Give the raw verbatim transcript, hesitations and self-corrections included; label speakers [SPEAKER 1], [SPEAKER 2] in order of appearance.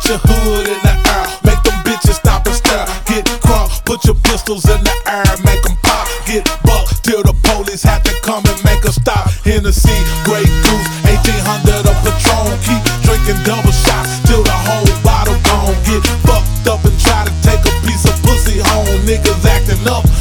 [SPEAKER 1] Put your hood in the air, make them bitches stop and stare. Get crunk, put your pistols in the air, make them pop. Get bucked till the police have to come and make a stop. Hennessy, Grey Goose, eighteen hundred of Patron. Keep drinking double shots till the whole bottle gone. Get fucked up and try to take a piece of pussy home. Niggas acting up